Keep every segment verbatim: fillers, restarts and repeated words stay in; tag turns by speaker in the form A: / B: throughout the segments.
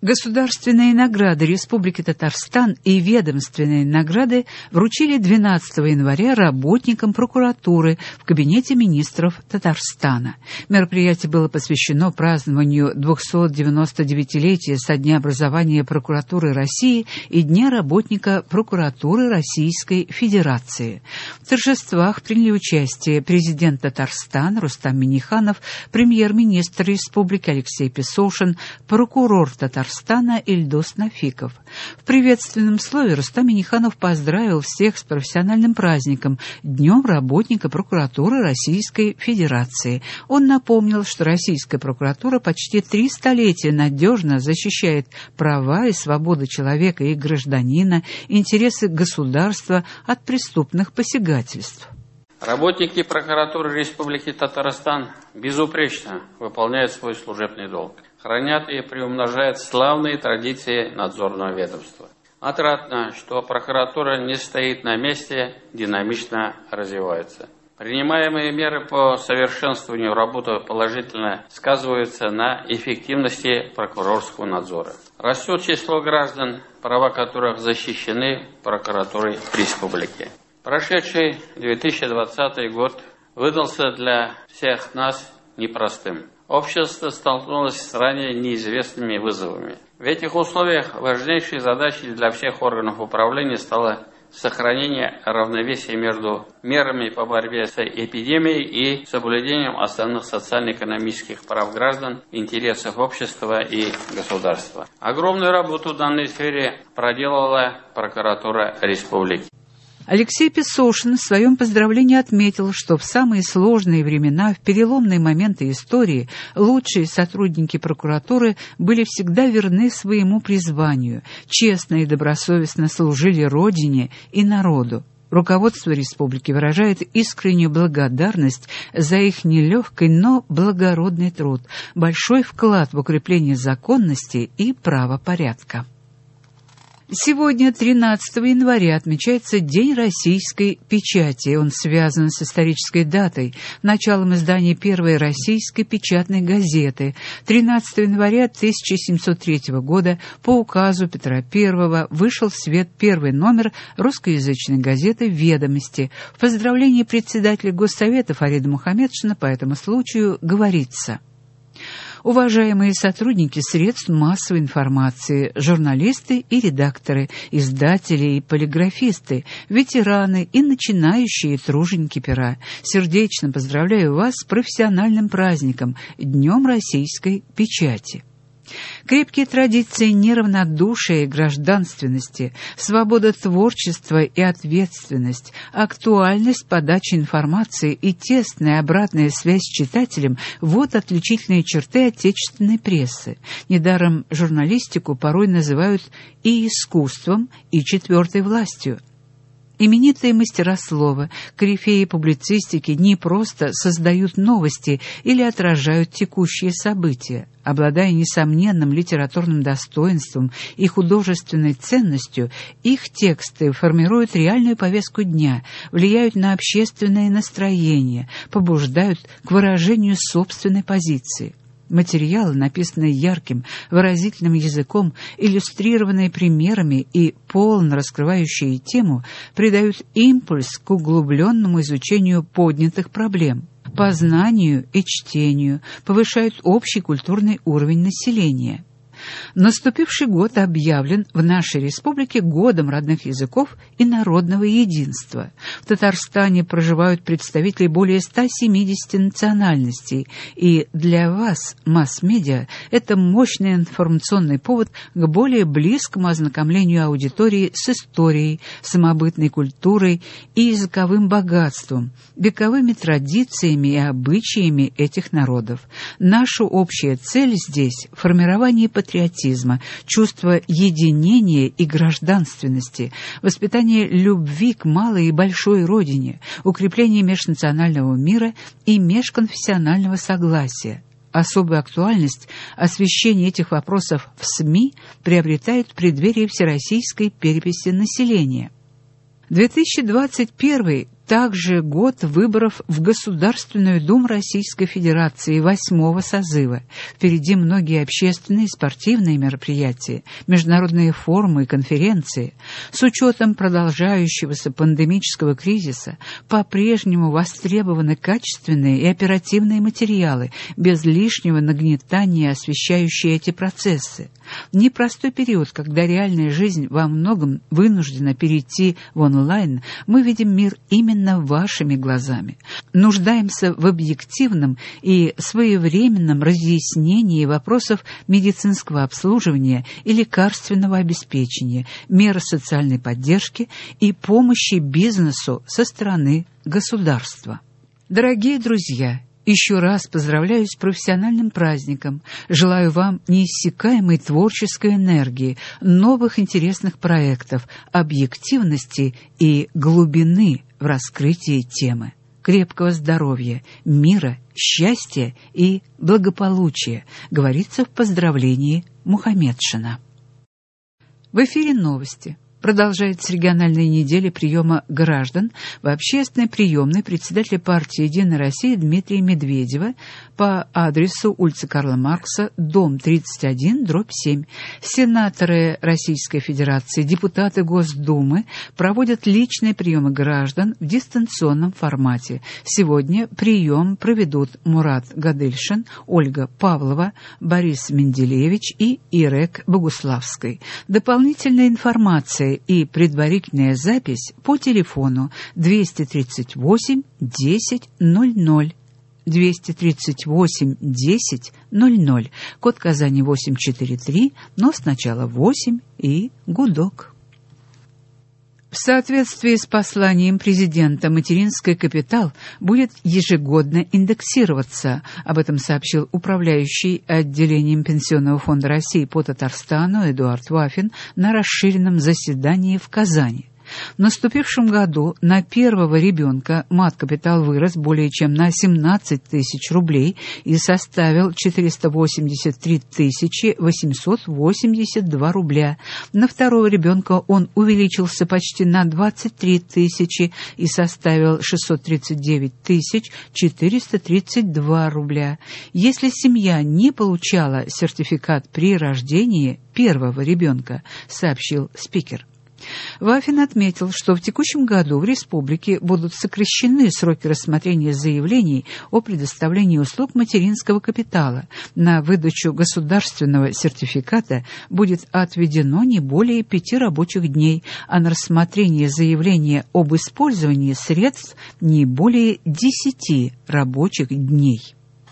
A: Государственные награды Республики Татарстан и ведомственные награды вручили двенадцатого января работникам прокуратуры в Кабинете министров Татарстана. Мероприятие было посвящено празднованию двухсотдевяностодевятилетия со дня образования Прокуратуры России и Дня работника Прокуратуры Российской Федерации. В торжествах приняли участие президент Татарстана Рустам Минниханов, премьер-министр Республики Алексей Песошин, прокурор Татарстана Ильдус Нафиков. В приветственном слове Рустам Минниханов поздравил всех с профессиональным праздником – Днем работника прокуратуры Российской Федерации. Он напомнил, что российская прокуратура почти три столетия надежно защищает права и свободы человека и гражданина, интересы государства от преступных посягательств.
B: Работники прокуратуры Республики Татарстан безупречно выполняют свой служебный долг, хранят и приумножают славные традиции надзорного ведомства. Отрадно, что прокуратура не стоит на месте, динамично развивается. Принимаемые меры по совершенствованию работы положительно сказываются на эффективности прокурорского надзора. Растет число граждан, права которых защищены прокуратурой республики. Прошедший две тысячи двадцатый год выдался для всех нас непростым. Общество столкнулось с ранее неизвестными вызовами. В этих условиях важнейшей задачей для всех органов управления стало сохранение равновесия между мерами по борьбе с эпидемией и соблюдением основных социально-экономических прав граждан, интересов общества и государства. Огромную работу в данной сфере проделала прокуратура республики.
A: Алексей Песошин в своем поздравлении отметил, что в самые сложные времена, в переломные моменты истории, лучшие сотрудники прокуратуры были всегда верны своему призванию, честно и добросовестно служили Родине и народу. Руководство республики выражает искреннюю благодарность за их нелегкий, но благородный труд, большой вклад в укрепление законности и правопорядка. Сегодня, тринадцатого января, отмечается День российской печати. Он связан с исторической датой, началом издания первой российской печатной газеты. тринадцатого января тысяча семьсот третьего года по указу Петра Первого вышел в свет первый номер русскоязычной газеты «Ведомости». В поздравлении председателя Госсовета Фарида Мухамедшина по этому случаю говорится: уважаемые сотрудники средств массовой информации, журналисты и редакторы, издатели и полиграфисты, ветераны и начинающие труженики пера, сердечно поздравляю вас с профессиональным праздником – Днем российской печати. Крепкие традиции неравнодушия и гражданственности, свобода творчества и ответственность, актуальность подачи информации и тесная обратная связь с читателем – вот отличительные черты отечественной прессы. Недаром журналистику порой называют и искусством, и четвертой властью. Именитые мастера слова, корифеи публицистики не просто создают новости или отражают текущие события. Обладая несомненным литературным достоинством и художественной ценностью, их тексты формируют реальную повестку дня, влияют на общественное настроение, побуждают к выражению собственной позиции. Материалы, написанные ярким, выразительным языком, иллюстрированные примерами и полно раскрывающие тему, придают импульс к углубленному изучению поднятых проблем, познанию и чтению, повышают общий культурный уровень населения. Наступивший год объявлен в нашей республике годом родных языков и народного единства. В Татарстане проживают представители более ста семидесяти национальностей, и для вас, масс-медиа, это мощный информационный повод к более близкому ознакомлению аудитории с историей, самобытной культурой и языковым богатством, вековыми традициями и обычаями этих народов. Наша общая цель здесь – формирование патриотизма, патриотизма, чувство единения и гражданственности, воспитание любви к малой и большой родине, укрепление межнационального мира и межконфессионального согласия. Особую актуальность освещение этих вопросов в СМИ приобретает в преддверии всероссийской переписи населения. две тысячи двадцать первый — также год выборов в Государственную Думу Российской Федерации восьмого созыва. Впереди многие общественные и спортивные мероприятия, международные форумы и конференции. С учетом продолжающегося пандемического кризиса по-прежнему востребованы качественные и оперативные материалы, без лишнего нагнетания, освещающие эти процессы. Непростой период, когда реальная жизнь во многом вынуждена перейти в онлайн, мы видим мир именно вашими глазами. Нуждаемся в объективном и своевременном разъяснении вопросов медицинского обслуживания и лекарственного обеспечения, мер социальной поддержки и помощи бизнесу со стороны государства. Дорогие друзья, еще раз поздравляю с профессиональным праздником. Желаю вам неиссякаемой творческой энергии, новых интересных проектов, объективности и глубины в раскрытии темы. Крепкого здоровья, мира, счастья и благополучия, говорится в поздравлении Мухаммедшина. В эфире новости. Продолжается региональная неделя приема граждан в общественной приемной председателя партии «Единая Россия» Дмитрия Медведева по адресу улица Карла Маркса, дом тридцать один, дробь семь. Сенаторы Российской Федерации, депутаты Госдумы проводят личные приемы граждан в дистанционном формате. Сегодня прием проведут Мурат Гадельшин, Ольга Павлова, Борис Менделевич и Ирек Богуславский. Дополнительная информация и предварительная запись по телефону двести тридцать восемь десять ноль ноль. двести тридцать восемь десять ноль ноль. Код Казани восемь четыре три, но сначала восемь и гудок. В соответствии с посланием президента, материнский капитал будет ежегодно индексироваться. Об этом сообщил управляющий отделением Пенсионного фонда России по Татарстану Эдуард Вафин на расширенном заседании в Казани. В наступившем году на первого ребенка мат-капитал вырос более чем на семнадцать тысяч рублей и составил четыреста восемьдесят три тысячи восемьсот восемьдесят два рубля. На второго ребенка он увеличился почти на двадцать три тысячи и составил шестьсот тридцать девять тысяч четыреста тридцать два рубля. Если семья не получала сертификат при рождении первого ребенка, сообщил спикер. Вафин отметил, что в текущем году в республике будут сокращены сроки рассмотрения заявлений о предоставлении услуг материнского капитала. На выдачу государственного сертификата будет отведено не более пяти рабочих дней, а на рассмотрение заявления об использовании средств не более десяти рабочих дней.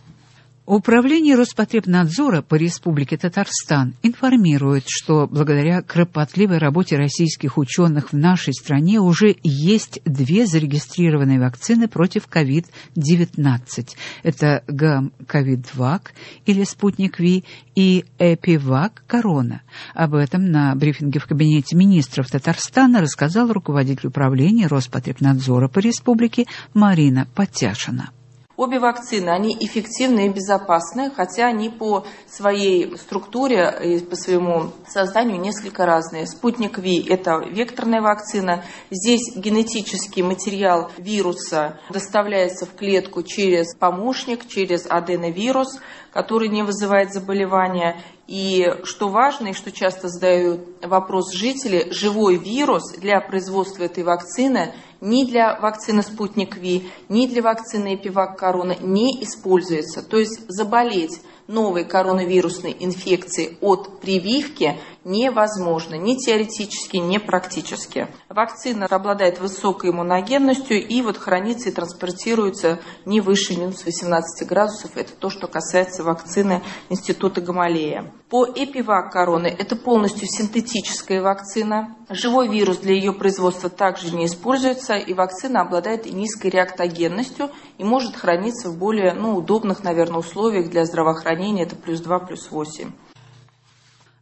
A: Управление Роспотребнадзора по Республике Татарстан информирует, что благодаря кропотливой работе российских ученых в нашей стране уже есть две зарегистрированные вакцины против ковид девятнадцать. Это Гам-Ковид-Вак или Спутник Ви и Эпивак Корона. Об этом на брифинге в кабинете министров Татарстана рассказал руководитель управления Роспотребнадзора по республике Марина Подтяшина.
C: Обе вакцины, они эффективны и безопасны, хотя они по своей структуре и по своему созданию несколько разные. Спутник Ви – это векторная вакцина. Здесь генетический материал вируса доставляется в клетку через помощник, через аденовирус, который не вызывает заболевания. И что важно, и что часто задают вопрос жители, живой вирус для производства этой вакцины ни для вакцины «Спутник Ви», ни для вакцины «Эпивак Корона» не используется. То есть заболеть новой коронавирусной инфекцией от прививки невозможно, ни теоретически, ни практически. Вакцина обладает высокой иммуногенностью и вот хранится и транспортируется не выше минус восемнадцати градусов. Это то, что касается вакцины Института Гамалея. По Эпивак Короны это полностью синтетическая вакцина. Живой вирус для ее производства также не используется, и вакцина обладает и низкой реактогенностью и может храниться в более ну, удобных, наверное, условиях для здравоохранения. Это плюс два, плюс восемь.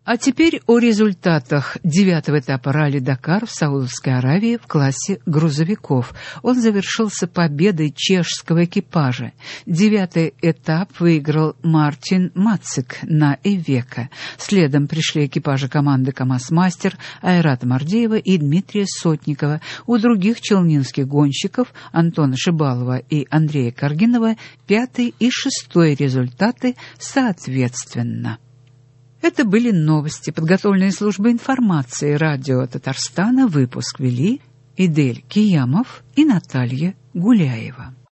A: А теперь о результатах девятого этапа ралли-Дакар в Саудовской Аравии в классе грузовиков. Он завершился победой чешского экипажа. Девятый этап выиграл Мартин Мацик на Ивеко. Следом пришли экипажи команды КамАЗ-Мастер Айрата Мардеева и Дмитрия Сотникова. У других челнинских гонщиков Антона Шибалова и Андрея Каргинова пятый и шестой результаты соответственно. Это были новости, подготовленные службой информации радио Татарстана. Выпуск вели Идель Киямов и Наталья Гуляева.